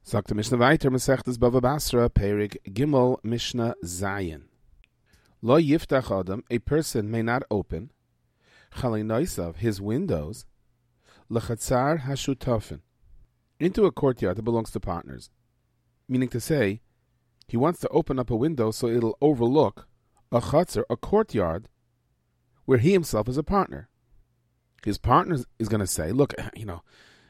Sagt der Mishnah weiter, Masechtes Bava Basra, Perig Gimel Mishnah Zayin. Lo yiftach adam, a person may not open, chalinoisav, his windows, lechatzar hashutafin, into a courtyard that belongs to partners. Meaning to say, he wants to open up a window so it'll overlook a chatzar, a courtyard, where he himself is a partner. His partner is going to say, look, you're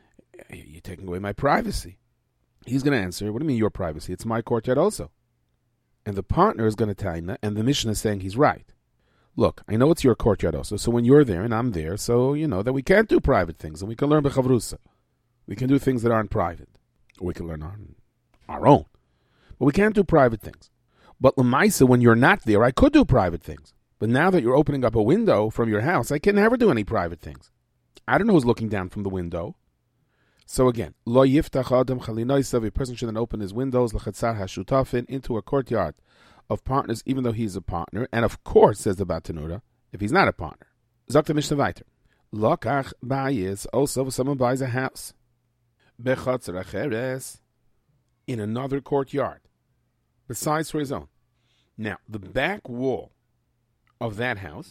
taking away my privacy. He's going to answer, what do you mean your privacy? It's my courtyard also. And the partner is going to tell him, and the Mishnah is saying he's right. Look, I know it's your courtyard also, so when you're there and I'm there, so you know that we can't do private things, and we can learn b'chavrusa. We can do things that aren't private. Or we can learn on our own. But we can't do private things. But l'maisa, when you're not there, I could do private things. But now that you're opening up a window from your house, I can never do any private things. I don't know who's looking down from the window. So again, lo yiftach adam chalinoisav, a person shouldn't open his windows, lechatzar hashutafin, into a courtyard of partners, even though he's a partner. And of course, says the Batanura, if he's not a partner. Zakta Mishnah weiter. Lokach bayis, also if someone buys a house, bechatzar acheres, in another courtyard, besides for his own. Now, the back wall of that house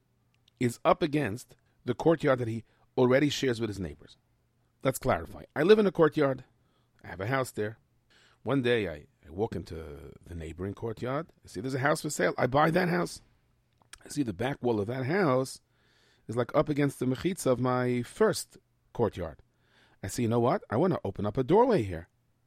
is up against the courtyard that he already shares with his neighbors. Let's clarify. I live in a courtyard. I have a house there. One day I walk into the neighboring courtyard. I see there's a house for sale. I buy that house. I see the back wall of that house is like up against the mechitza of my first courtyard. I say, you know what? I want to open up a doorway here.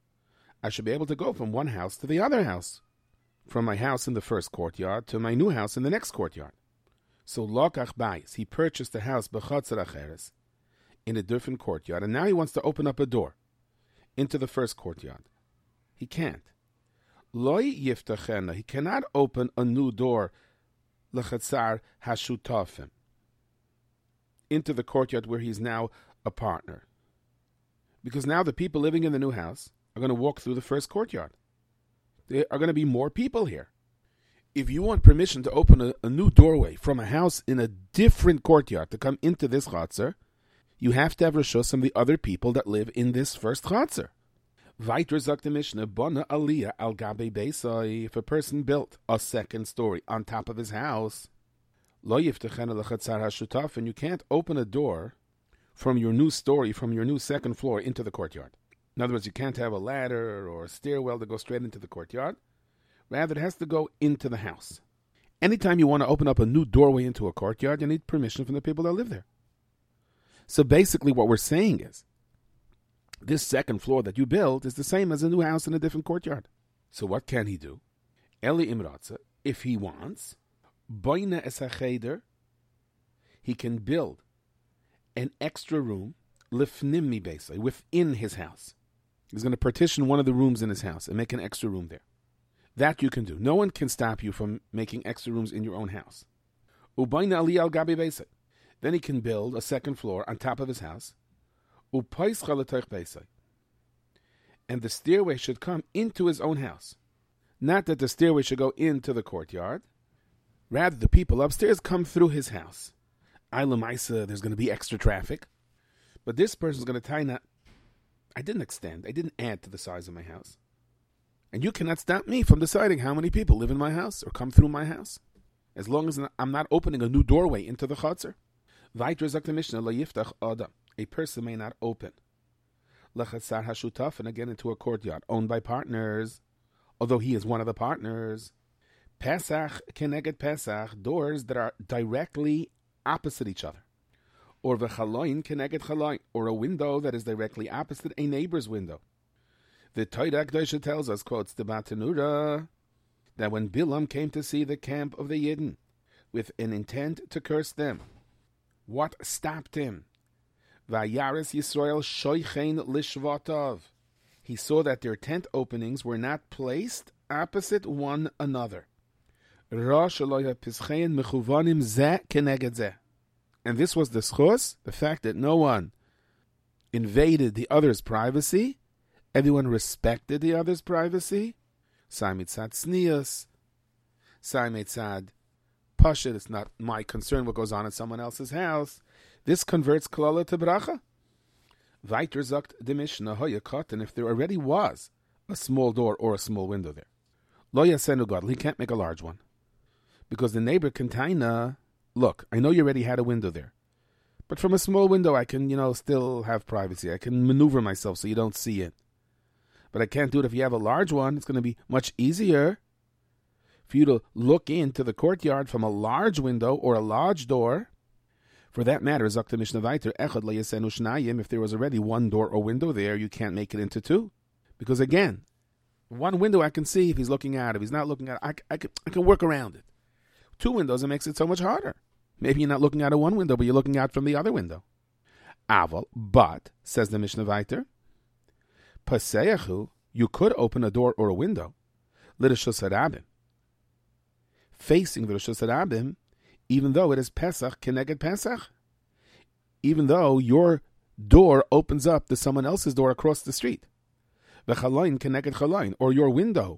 I should be able to go from one house to the other house. From my house in the first courtyard to my new house in the next courtyard. So lokach bayis, he purchased a house b'chatzar acheres, in a different courtyard, and now he wants to open up a door into the first courtyard. He can't. Loi yiftachena, he cannot open a new door, lechatzar hashutafim, into the courtyard where he's now a partner. Because now the people living in the new house are going to walk through the first courtyard. There are going to be more people here. If you want permission to open a new doorway from a house in a different courtyard to come into this chatzar, you have to have reshus from the other people that live in this first chatzar. Weiter sagt the Mishnah, Bona aliyah al gabe beisai, if a person built a second story on top of his house, lo yiftachena lechatzar hashutaf, and you can't open a door from your new story, from your new second floor into the courtyard. In other words, you can't have a ladder or a stairwell to go straight into the courtyard. Rather, it has to go into the house. Anytime you want to open up a new doorway into a courtyard, you need permission from the people that live there. So basically what we're saying is, this second floor that you build is the same as a new house in a different courtyard. So what can he do? Eli imratza, if he wants, boina es hacheder, he can build an extra room, lifnim mi beisai, within his house. He's going to partition one of the rooms in his house and make an extra room there. That you can do. No one can stop you from making extra rooms in your own house. Ubayna ali al gabi beisai. Then he can build a second floor on top of his house. And the stairway should come into his own house. Not that the stairway should go into the courtyard. Rather, the people upstairs come through his house. Ilamaisa, there's going to be extra traffic. But this person's going to tell you, I didn't extend. I didn't add to the size of my house. And you cannot stop me from deciding how many people live in my house or come through my house. As long as I'm not opening a new doorway into the chatzar. Weiter sagt the Mishnah, lo yiftach adam, a person may not open lechatzar hashutaf, and again into a courtyard owned by partners, although he is one of the partners. Pesach keneged Pesach, doors that are directly opposite each other. Or v'chaloin keneged chaloin, or a window that is directly opposite a neighbor's window. The Torah Kedosha tells us, quotes the Batanura, that when Bilam came to see the camp of the Yidden with an intent to curse them, what stopped him? Vayaris Yisrael shoichein lishvatov. He saw that their tent openings were not placed opposite one another. And this was the schus, the fact that no one invaded the other's privacy. Everyone respected the other's privacy. Samitzad snias. Samitzad Pashit, it's not my concern what goes on in someone else's house. This converts klala to bracha. Weiter sagt the Mishnah, hoya katan, if there already was a small door or a small window there. Lo yasenu gadol, he can't make a large one. Because the neighbor can taina, look, I know you already had a window there. But from a small window I can, still have privacy. I can maneuver myself so you don't see it. But I can't do it if you have a large one. It's going to be much easier for you to look into the courtyard from a large window or a large door. For that matter, Zakta Mishnah Vayter, Echad Layasenu Shnayim, if there was already one door or window there, you can't make it into two. Because again, one window I can see if he's looking at it. If he's not looking at it, I can work around it. Two windows, it makes it so much harder. Maybe you're not looking out of one window, but you're looking out from the other window. Aval, but, says the Mishnah Vayter, Paseyachu, you could open a door or a window, L'Reshus Harabim, facing the Reshus Harabim, even though it is Pesach Keneged Pesach, even though your door opens up to someone else's door across the street. V'chalain Keneged Chalain, or your window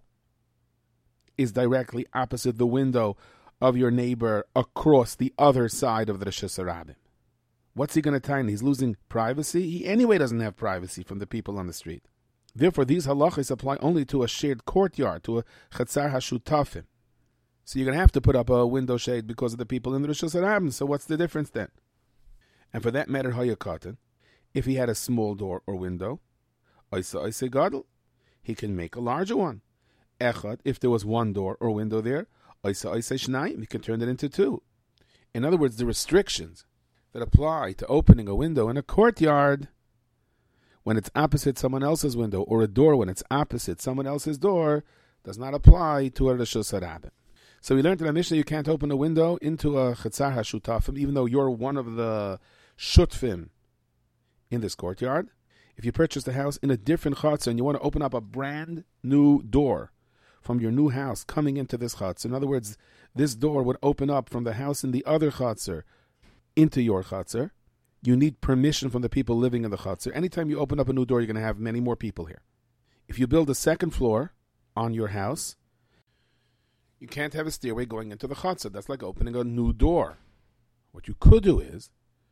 is directly opposite the window of your neighbor across the other side of the Reshus Harabim. What's he going to tell? He's losing privacy? He anyway doesn't have privacy from the people on the street. Therefore, these halachas apply only to a shared courtyard, to a chatzar hashutafim. So you're going to have to put up a window shade because of the people in the Reshus Harabim. So what's the difference then? And for that matter, hayakatan, if he had a small door or window, oisa gadol, he can make a larger one. Echad, if there was one door or window there, oisa shnayim, he can turn it into two. In other words, the restrictions that apply to opening a window in a courtyard when it's opposite someone else's window, or a door when it's opposite someone else's door, does not apply to a Reshus Harabim. So we learned in the Mishnah you can't open a window into a Chatzar HaShutafim, even though you're one of the Shutfim in this courtyard. If you purchased a house in a different Chatzar and you want to open up a brand new door from your new house coming into this Chatzar, in other words, this door would open up from the house in the other Chatzar into your Chatzar, you need permission from the people living in the Chatzar. Anytime you open up a new door, you're going to have many more people here. If you build a second floor on your house, you can't have a stairway going into the Chatzar. That's like opening a new door. What you could do is,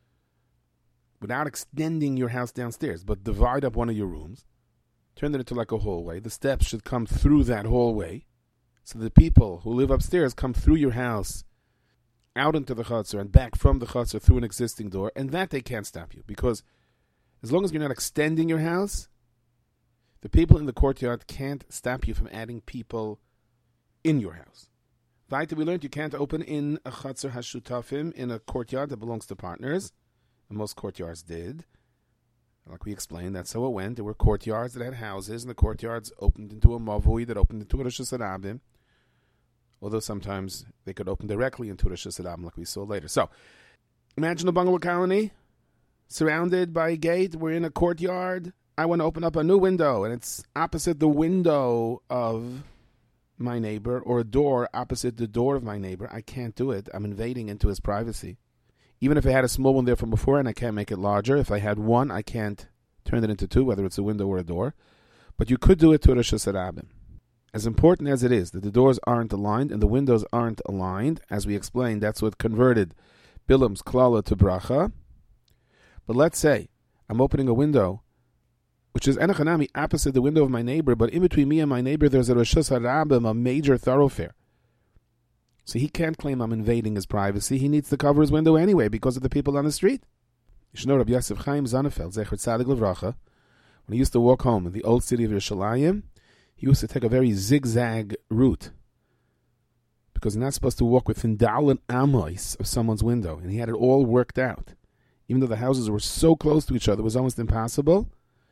without extending your house downstairs, but divide up one of your rooms, turn it into like a hallway. The steps should come through that hallway, so the people who live upstairs come through your house out into the Chatzar and back from the Chatzar through an existing door, and that they can't stop you, because as long as you're not extending your house, the people in the courtyard can't stop you from adding people in your house. Weiter, we learned you can't open in a Chatzar HaShutafim, in a courtyard that belongs to partners, and most courtyards did. Like we explained, that's how it went. There were courtyards that had houses, and the courtyards opened into a mavui that opened into a Reshus Harabim. Although sometimes they could open directly into Reshus Harabim, like we saw later. So, imagine a bungalow colony surrounded by a gate. We're in a courtyard. I want to open up a new window, and it's opposite the window of my neighbor, or a door opposite the door of my neighbor. I can't do it. I'm invading into his privacy. Even if I had a small one there from before and I can't make it larger, if I had one, I can't turn it into two, whether it's a window or a door. But you could do it to a Reshus Harabim. As important as it is that the doors aren't aligned and the windows aren't aligned, as we explained, that's what converted Bilam's klala to bracha. But let's say I'm opening a window, which is enochanami, opposite the window of my neighbor, but in between me and my neighbor there's a Reshus Harabim, a major thoroughfare. So he can't claim I'm invading his privacy. He needs to cover his window anyway because of the people on the street. You should know Rabbi Yosef Chaim Zanefeld, Zecher Tzadik Levracha, when he used to walk home in the old city of Yerushalayim, he used to take a very zigzag route because you're not supposed to walk within Dalin Amos of someone's window. And he had it all worked out. Even though the houses were so close to each other, it was almost impossible.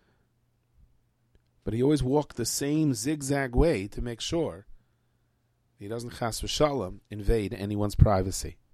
But he always walked the same zigzag way to make sure he doesn't chas v'shalom invade anyone's privacy.